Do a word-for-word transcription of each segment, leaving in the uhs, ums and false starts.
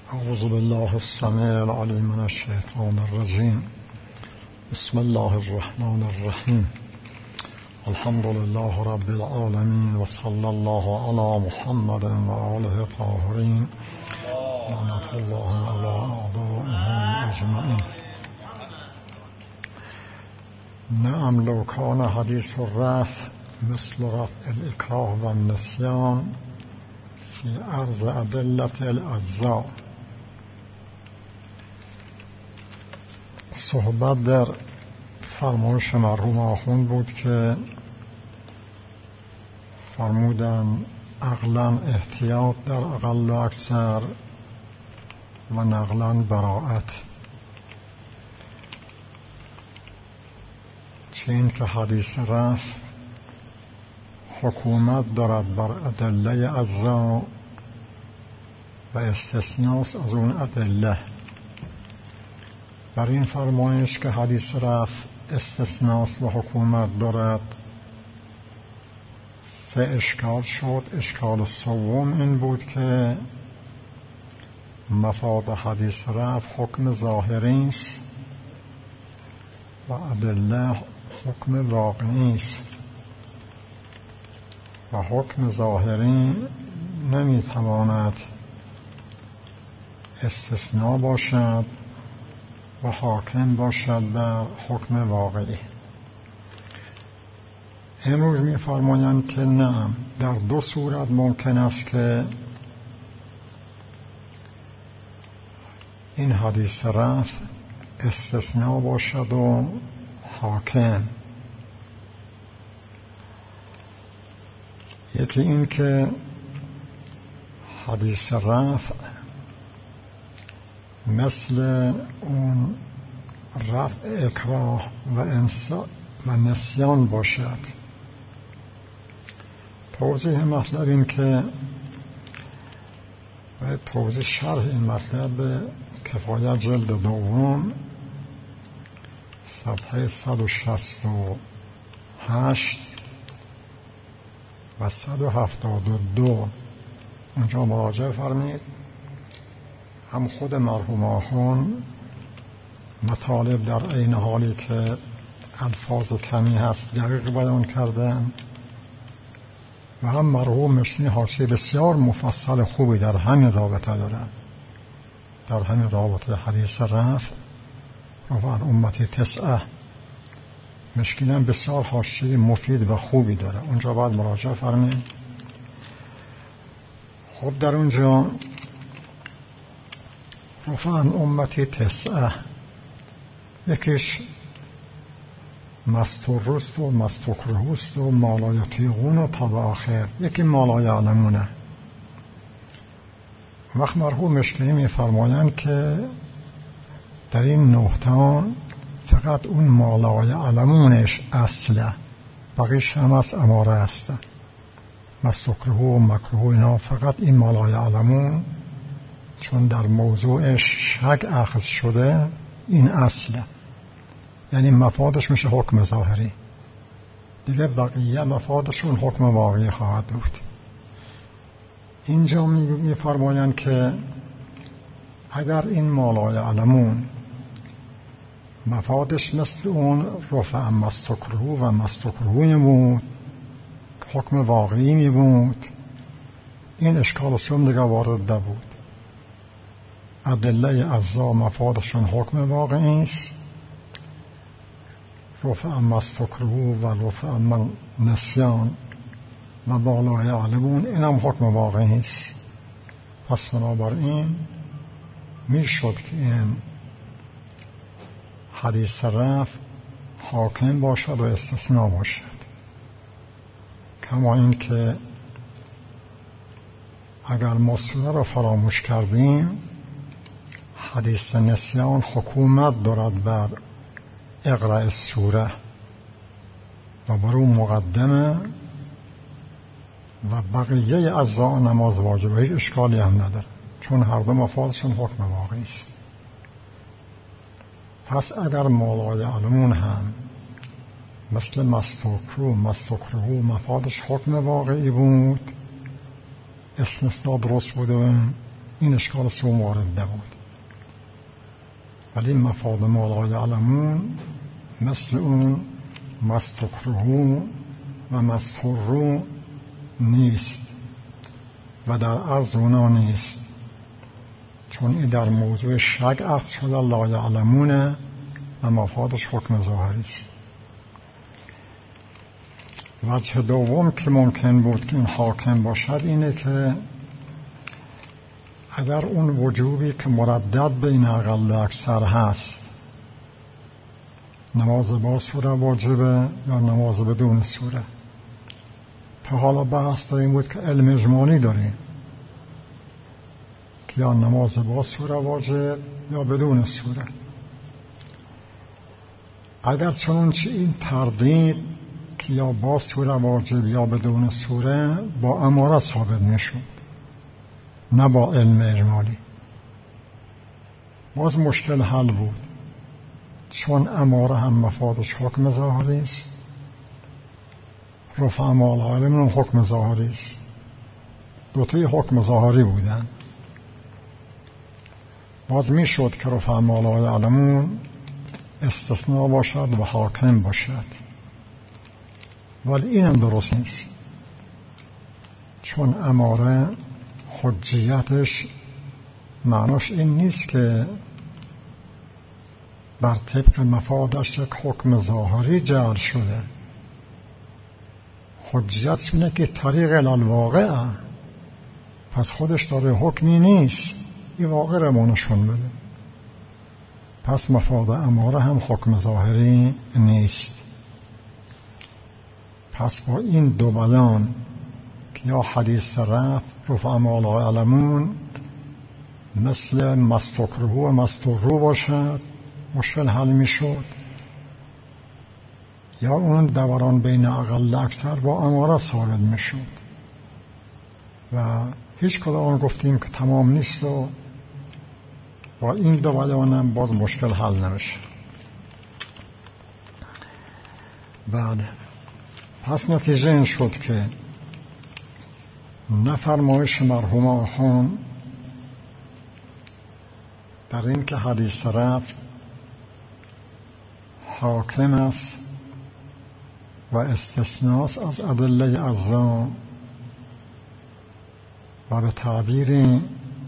اعوذ بالله السمیع العلیم من الشیطان الرجیم. بسم الله الرحمن الرحیم. الحمد لله رب العالمین و صلی الله علی محمد و آله الطاهرین لعنة الله علی اعدائهم اجمعین. نعم لو کان حدیث الرفع مثل رفع الاکراه و النسیان فی عرض ادلة الاجزاء. صحبت در فرمایش مرحوم آخوند بود که فرمودن عقلا احتیاط در اقل و اکثر و نقلا براءت. چه این که حدیث رفع حکومت دارد بر ادله اجزا و استثناس از اون ادله. بر این فرمایش که حدیث رفع استثناس و حکومت دارد سه اشکال شد. اشکال سوم این بود که مفاد حدیث رفع حکم ظاهری است و ادله حکم واقعی است و حکم ظاهری نمیتواند استثناء باشد و حاکم باشد بر حکم واقعی. امروز می‌فرمایند که نه، در دو صورت ممکن است که این حدیث رفع استثناء باشد و حاکم. یکی این که حدیث رفع مثل اون رفع اکراه و انسا و نسیان باشد. توضیح مطلب این که برای توضیح شرح این مطلب کفایت جلد دوم صفحه صد و شصت و هشت و صد و هفتاد و دو اونجا مراجعه فرمید. هم خود مرحوم آخوند مطالب در عین حالی که الفاظ کمی هست دقیق بیان کردن و هم مرحوم مشنی حاشیه بسیار مفصل خوبی در همین رابطه دارن، در همین رابطه حدیث رفع رفع امتی تسعه. مشکین هم بسیار حاشیه مفید و خوبی داره، اونجا باید مراجعه فرمید. خب در اونجا رفع امتی تسعه یکیش مسترست و مستکرهست و مالایتیقون و تا به آخر، یکی مالایعلمونه. وقت مرحوم مشکنی می فرمایند که در این نقطه فقط اون مالایعلمونش اصله، بقیش هم از اماره هستن. مستکره و مکروه اینا فقط این مالایعلمون چون در موضوعش شک اخذ شده این اصله، یعنی مفادش میشه حکم ظاهری، دیگه بقیه مفادشون حکم واقعی خواهد بود. اینجا میفرمایند که اگر این مالایعلمون مفادش مثل اون رفع مستکره و مستکرهی بود، حکم واقعی می بود، این اشکال سوم دیگه وارد نبود. ادله اجزا مفادشون حکم واقعی است، رفع مستکره و رفع نسیان و مالایعلمون این هم حکم واقعی است. پس بنابراین می شد که این حدیث رفع حاکم باشد و استثناء باشد. کما این که اگر مسئله را فراموش کردیم حدیث نسیان حکومت دارد بر اقراء السوره و بر اون مقدمه و بقیه اجزاء نماز واجبه، هیچ اشکالی هم نداره چون هر دو مفادشون حکم واقعی است. پس اگر مالایعلمون هم مثل مستکرو مستکرهو مفادش حکم واقعی بود، استثناء درست بوده این اشکال سوم وارد نبود. ولی مفاد ما لا یعلمون مثل اون مستکرهو و مستحرو نیست و در عرض اونا نیست، چون این در موضوع شک عرض شده لا یعلمونه و مفادش حکم ظاهری است. وجه دوم که ممکن بود که این حاکم باشد اینه که اگر اون وجوبی که مردد بین اقل و اکثر هست، نماز با سوره واجبه یا نماز بدون سوره، تا حالا بحث این بود که علم اجمالی داریم که یا نماز با سوره واجب یا بدون سوره. اگر چنانچه این تردید که یا با سوره واجب یا بدون سوره با اماره ثابت میشد نه با علم اجمالی، باز مشکل حل بود، چون اماره هم مفادش حکم ظاهری است، رفع مال علم حکم ظاهری است، دوتای حکم ظاهری بودن. باز میشد که رفع مال علمون استثناء باشد و حاکم باشد، ولی اینم درست نیست، چون اماره حجیتش معناش این نیست که بر طبق مفادش یک حکم ظاهری جعل شده. حجیت اینه که طریق الواقع، پس خودش داره حکمی نیست، این واقع رو ما نشون بده. پس مفاد اماره هم حکم ظاهری نیست. پس با این دو بیان که یا حدیث رفع رفع ما لا یعلمون مثل مستکرهو و مستحرو باشد مشکل حل می شد، یا اون دوران بین اقل اکثر با اماره ثابت می شد و هیچ کدام گفتیم که تمام نیست و با این دو بیانم باز مشکل حل نمیشه. بله، پس نتیجه این شد که نه فرمایش مرحوم آخوند در این که حدیث رفع حاکم است و استثناس از ادله اعظم و به تعبیر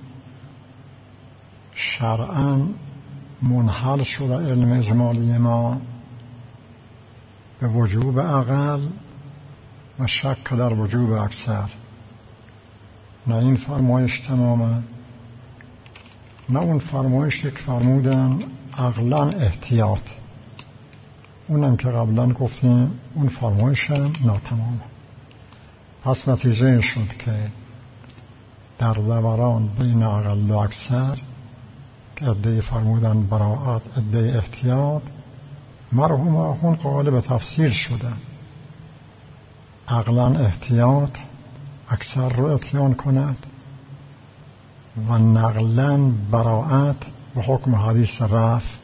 شرعاً منحل شده علم اجمالی ما به وجوب اقل و شک در وجوب اکثر. نه این فرمایش تمامه، نه اون فرمایش که فرمودن عقلاً احتیاط، اونم که قبلا گفتیم اون فرمایش هم ناتمامه. پس نتیجه این شد که در دوران بین اقل و اکثر که عده فرمودن براعت عده احتیاط، مرحوم آخوند قائل به تفسیر شدن عقلاً احتیاط اکثر رو اتیان کند و نقلاً براعت به حکم حدیث رفع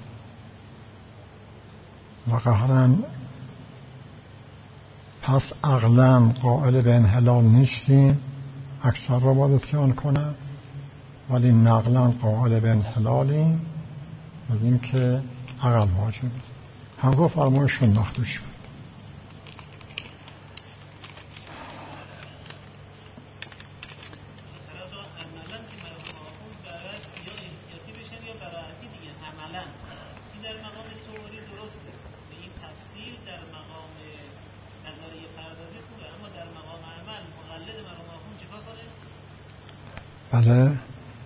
و قهراً پس عقلاً قائل به انحلال نیستیم، اکثر رو باید اتیان کند، ولی نقلاً قائل به انحلالیم، بگیم که عقل واجب. هر دو فرمایشون مخدوش شد. بله،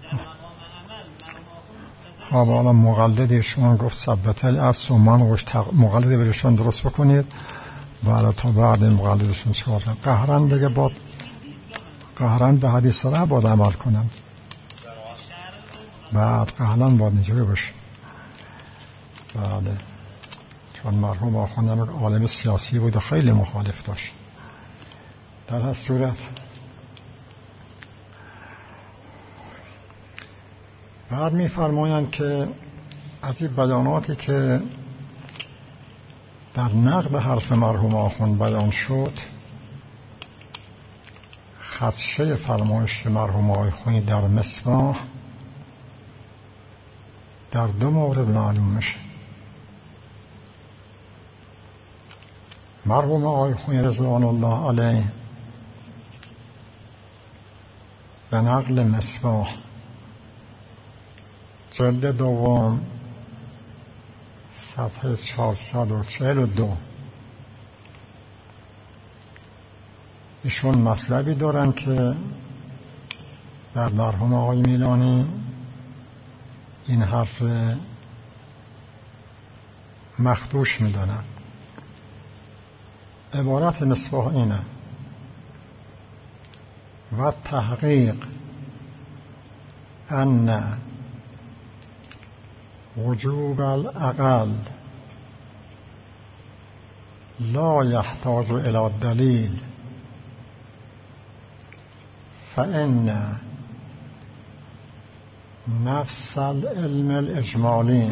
خب حالا مقلد شما گفت ثبته الاصل و من گوش مقلد برشان درست بکنید و تا بعد مقلدشون چهار قهرن دیگه با قهرن به حدیث را باید عمل کنم، بعد قهرن باید اینجوری باشه. بله، چون مرحوم آخوند یک عالم سیاسی بود و خیلی مخالف داشت. در هر صورت بعد می فرمایند که از این بیاناتی که در نقد حرف مرحوم آخوند بیان شد، خدشه فرمایش مرحوم آقای خویی در مصباح در دو مورد معلوم میشه. مرحوم آقای خویی رضوان الله علیه به نقل مصباح جلد دوم صفحه چهارصد و چهل و دو ایشون مطلبی دارن که در مرحوم آقای میلانی این حرف مخدوش میدانن. عبارت مصباح اینه: و تحقیق ان وجوب الاقل لا يحتاج الى دلیل فإن نفس العلم الإجمالی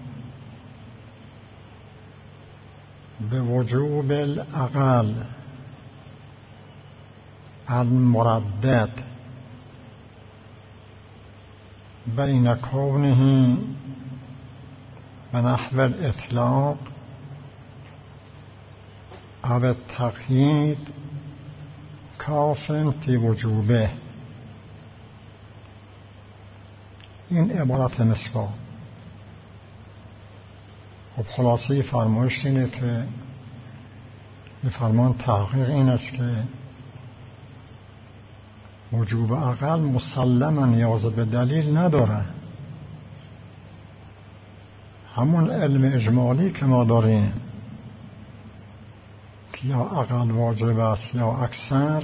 بوجوب الأقل المردد بين كونه بنحو الإطلاق أو التقييد کاف فی وجوبه. این عبارت مصباح. خب خلاصه فرمایش اینه که این فرمان تحقیق این است که وجوب اقل مسلما نیاز به دلیل نداره. همون علم اجمالی که ما داریم که یا اقل واجب است یا اکثر،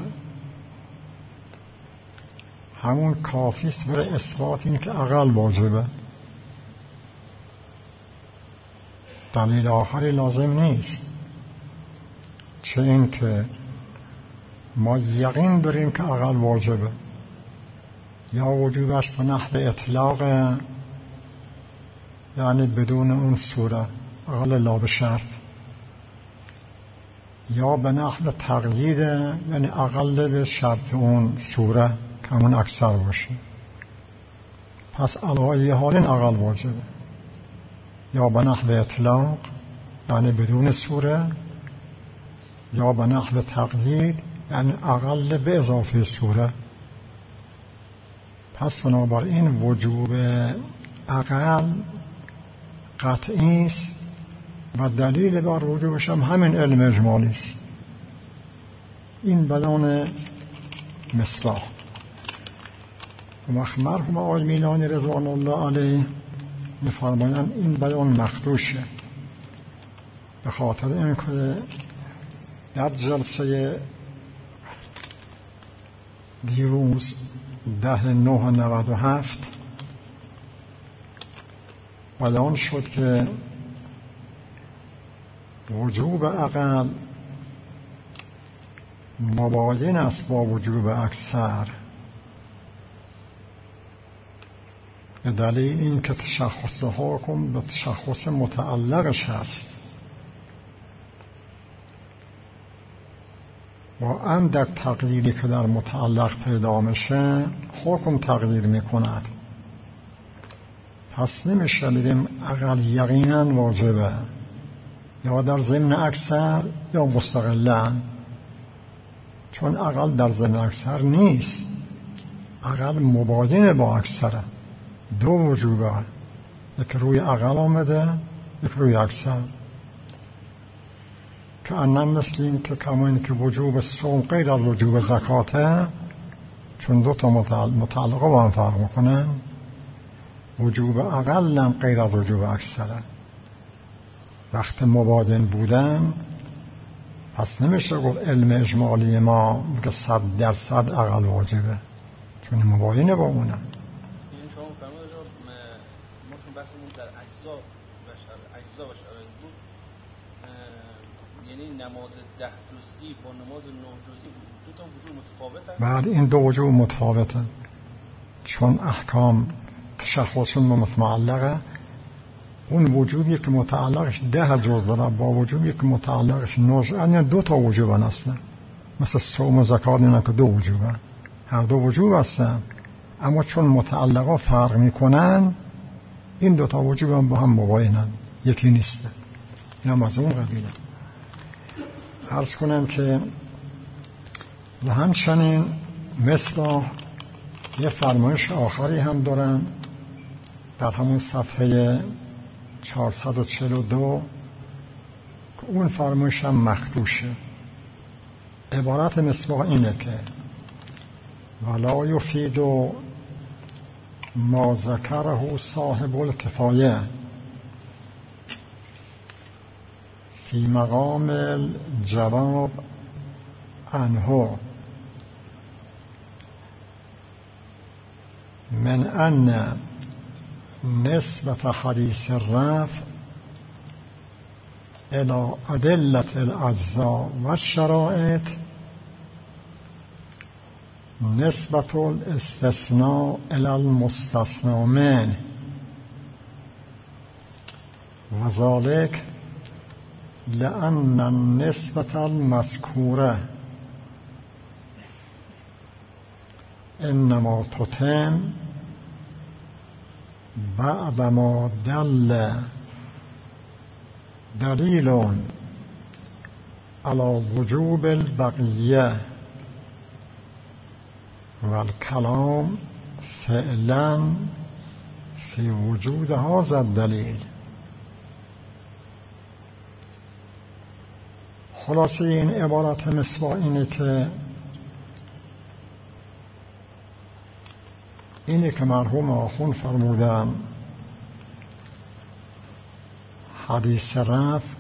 همون کافی است برای اثبات این که اقل واجبه. دلیل آخری لازم نیست، چه این که ما یقین داریم که اقل واجبه یا وجوبش به نحو اطلاق، یعنی بدون اون صورت اقل لا به شرط، یا به نحو تقیید، یعنی اقل به شرط اون صورت که همون اکثر باشه. پس علی حال این اقل واجبه، یا به نحو اطلاق یعنی بدون صورت، یا به نحو تقیید یعنی اقل به اضافه صورت. پس بنابراین وجوب اقل قطعی است و دلیل بر وجوبش هم همین علم اجمالی است. این بیان مصباح. وقت مرحوم آقای میلانی رضوان الله علیه می‌فرمایند این بیان مخدوشه، به خاطر اینکه در جلسه دیروز ده نه نود و هفت بیان شد که وجوب اقل مباین است با وجوب اکثر، به دلیل این که تشخص حکم به تشخص متعلقش هست. با اندک تقدیری که در متعلق پیدا میشه حکم تقدیر میکند. پس نمیشه بگیم اقل یقینا واجبه، یا در ضمن اکثر یا مستقلا، چون اقل در ضمن اکثر نیست. اقل مباین با اکثره، دو وجوبه، یک روی اقل آمده یک روی اکثر، که انم مثل این که کمانی که وجوب صوم غیر از وجوب زکاته، چون دو تا متعلقه با هم فرق میکنن. وجوب اقل هم غیر از وجوب اکثره. وقت مبادن بودن پس نمیشه گفت علم اجمالی ما که صد درصد اقل واجبه، چون مباینه با اونه. این شما فرمودید ما چون بحثمون در اجزا و اجزا و شرایط بود، یعنی نماز ده جزئی با نماز نه جزئی دو تا وجوه متفاوته. بعد این دو وجوه متفاوته، چون احکام تشخصون متعلقه. اون وجوبی که متعلقش ده جز داره با وجوبی که متعلقش نه، یعنی دو تا وجوبن اصلا. مثل صوم و زکات اینا که دو وجوبن. هر دو وجوب هستن، اما چون متعلقا فرق میکنن این دوتا وجوب هم با هم مباینن، یکی نیستن. این هم از اون قبیله. عرض کنم که و همچنین مثل یه فرمایش آخری هم دارن در همون صفحه چهارصد و چهل و دو که اون فرمایش هم مخدوشه. عبارت مصباح اینه که ولا یفید ما ذکره صاحب الکفایه فی مقام الجواب عنه من ان نسبت حدیث الرفع الى ادلة الاجزاء و الشرائط نسبت الاستثناء الى المستثنى منه و ذلك لأن النسبة المذكورة انما تتم بعدما دل دلیل على وجوب البقیه والكلام فعلا في وجود هذا الدلیل. خلاصه این عبارت مصباح اینه که اینی که مرحوم آخوند فرمودن حدیث رفع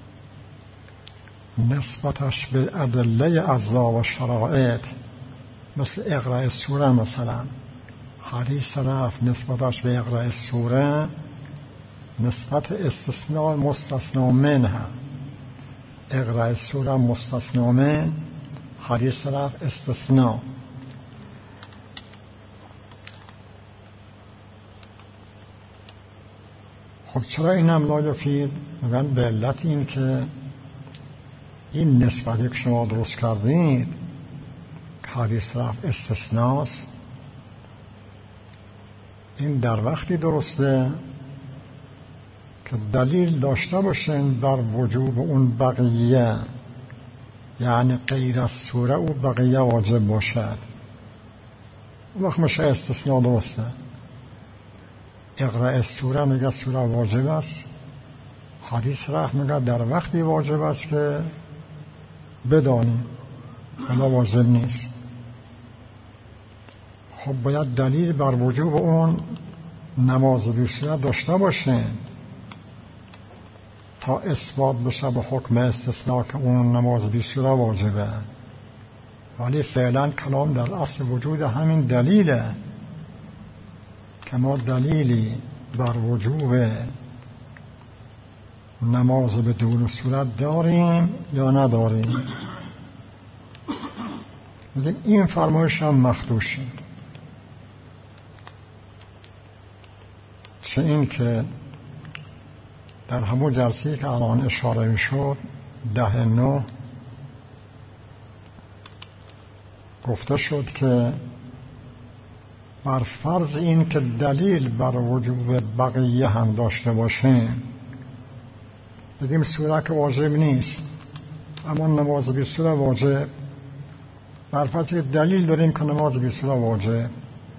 نسبتش به ادله اجزا و شرائط مثل اقراء سوره، مثلا حدیث رفع نسبتش به اقراء سوره نسبت استثناء مستثنا منه، اقراء سوره مستثنا من، حدیث رفع استثناء. خب چرا این هم لا یفید؟ میگن به علت این که این نسبتی که شما درست کردید حدیث رفع استثناست، این در وقتی درسته که دلیل داشته باشین بر وجوب اون بقیه، یعنی غیر از سوره و بقیه واجب باشد، وقت میشه استثناء درسته. اقراء سوره میگه سوره واجب است، حدیث رفع میگه در وقتی واجب است که بدانی، ولی واجب نیست. خب باید دلیل بر وجوب اون نماز بی صورت داشته باشین تا اثبات بشه به حکم استثناء که اون نماز بی صورت واجبه. ولی فعلا کلام در اصل وجود همین دلیله که ما دلیلی بر وجوب نماز به دور صورت داریم یا نداریم. میگیم این فرمایش هم مخدوشه. چه این که در همون جلسه‌ای که الان اشاره میشد ده نو گفته شد که بر فرض این که دلیل بر وجوب بقیه هم داشته باشیم، بگیم سوره که واجب نیست اما نماز بی سوره واجب، بر فرض که دلیل داریم که نماز بی سوره واجب،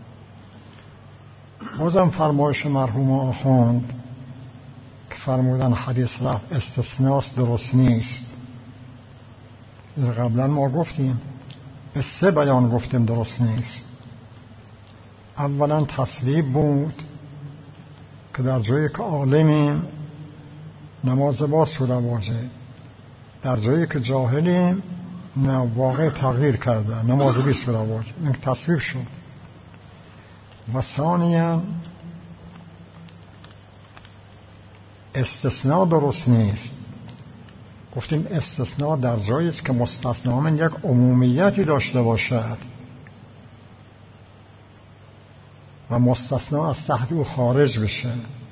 بازم فرمایش مرحوم آخوند که فرمودن حدیث رفع استثناست درست نیست. قبلا ما گفتیم به سه بیان گفتیم درست نیست. اولا تصویب بود که در جایی که عالمیم نماز با سوره واجب، در جایی که جاهلیم نه واقع تغییر کرده نماز بی سوره واجب، این تصویب شد. و ثانیا استثناء درست نیست. گفتیم استثناء در جایی است که مستثنا من یک عمومیتی داشته باشد و مستثنا از تحت او خارج بشه،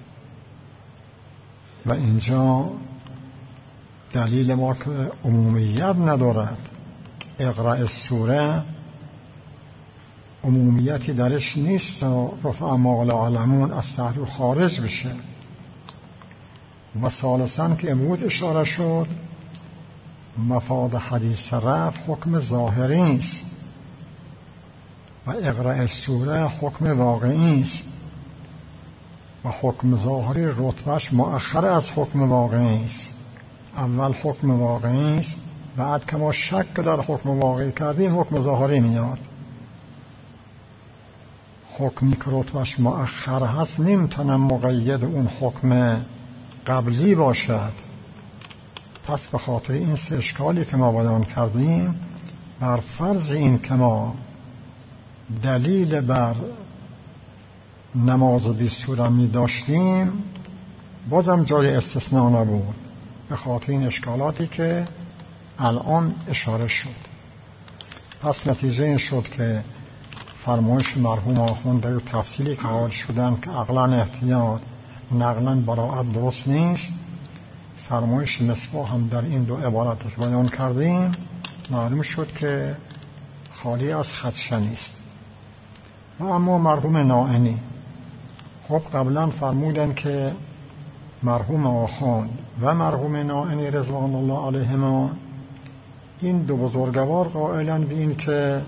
و اینجا دلیل ما که عمومیت ندارد. اقراء سوره عمومیتی درش نیست و رفع ما لا یعلمون از تحت خارج بشه. و ثالثاً که امروز اشاره شد، مفاد حدیث رفع حکم ظاهری است و اقرأ سوره حکم واقعی است و حکم ظاهری رتبهش مؤخر از حکم واقعی است. اول حکم واقعی است، بعد که ما شک در حکم واقعی کردیم حکم ظاهری میاد. حکمی که رتبهش مؤخر هست نمیتونه مقید اون حکم قبلی باشد. پس به خاطر این سه اشکالی که ما بیان کردیم، بر فرض این که ما دلیل بر نماز بی سوره می داشتیم، بازم جای استثناء نبود به خاطر این اشکالاتی که الان اشاره شد. پس نتیجه این شد که فرمایش مرحوم آخوند در تفصیلی که قائل شدن که عقلاً احتیاط نقلاً براءت درست نیست، فرمایش مصباح هم در این دو عبارت که بیان کردیم معلوم شد که خالی از خدشه نیست. و اما مرحوم نائینی، خب قبلا فرمودن که مرحوم آخوند و مرحوم نائینی رضوان الله علیهما این دو بزرگوار قائلن به این که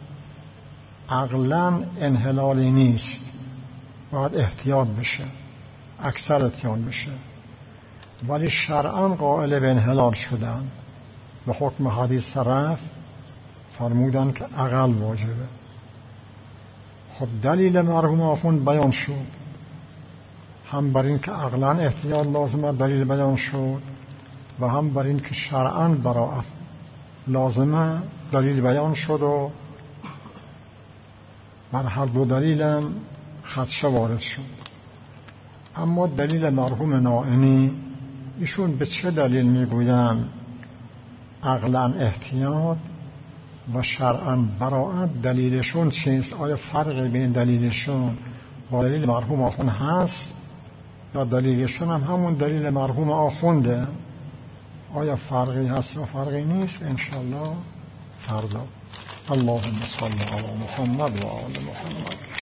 عقلاً انحلالی نیست، باید احتیاط بشه، اکثر احتیاط بشه، ولی شرعاً قائل به انحلال شدن. به حکم حدیث رفع فرمودن که اقل واجبه. خب دلیل مرحوم آخوند بیان شد، هم بر این که عقلاً احتیاط لازمه دلیل بیان شد و هم بر این که شرعاً براءت لازمه دلیل بیان شد و بر هر دو دلیلم خدشه وارد شد. اما دلیل مرحوم نائینی، ایشون به چه دلیل میگویند عقلاً احتیاط و شرعاً براءت دلیلشون چیست؟ آیا فرقی بین دلیلشون با دلیل مرحوم آخوند هست یا دلیلشون هم همون دلیل مرحوم آخونده؟ آیا فرقی هست یا فرقی نیست؟ انشالله فردا. اللهم صل علی محمد و آل محمد.